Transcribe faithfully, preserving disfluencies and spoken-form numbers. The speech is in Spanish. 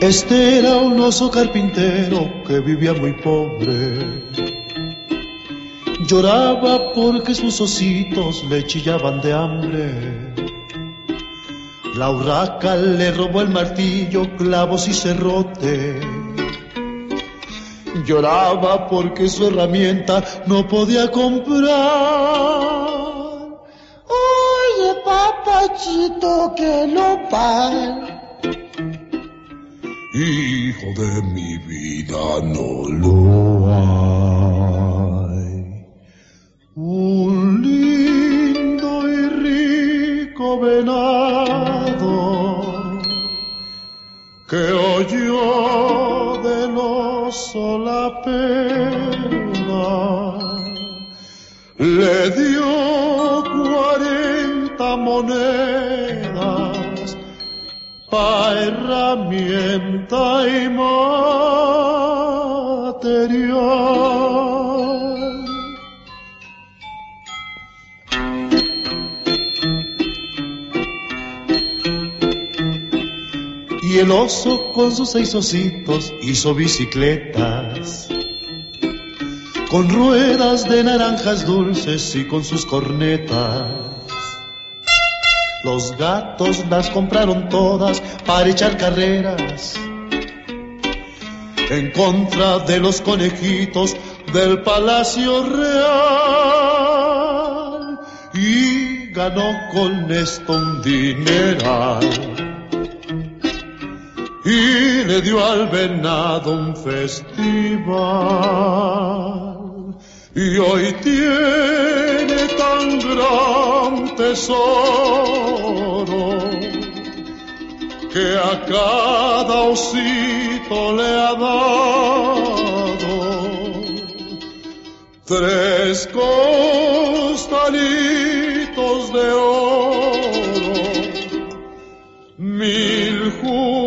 Este era un oso carpintero que vivía muy pobre. Lloraba porque sus ositos le chillaban de hambre. La urraca le robó el martillo, clavos y serrote. Lloraba porque su herramienta no podía comprar. Oye, papachito, que lo pague. Hijo de mi vida, no lo hay. Un lindo y rico venado que oyó del oso la pena, le dio cuarenta monedas pa' herramienta y material. Y el oso con sus seis ositos hizo bicicletas, con ruedas de naranjas dulces y con sus cornetas. Los gatos las compraron todas para echar carreras en contra de los conejitos del Palacio Real, y ganó con esto un dineral y le dio al venado un festival. Y hoy tiene tan gran tesoro que a cada osito le ha dado tres costalitos de oro, mil juros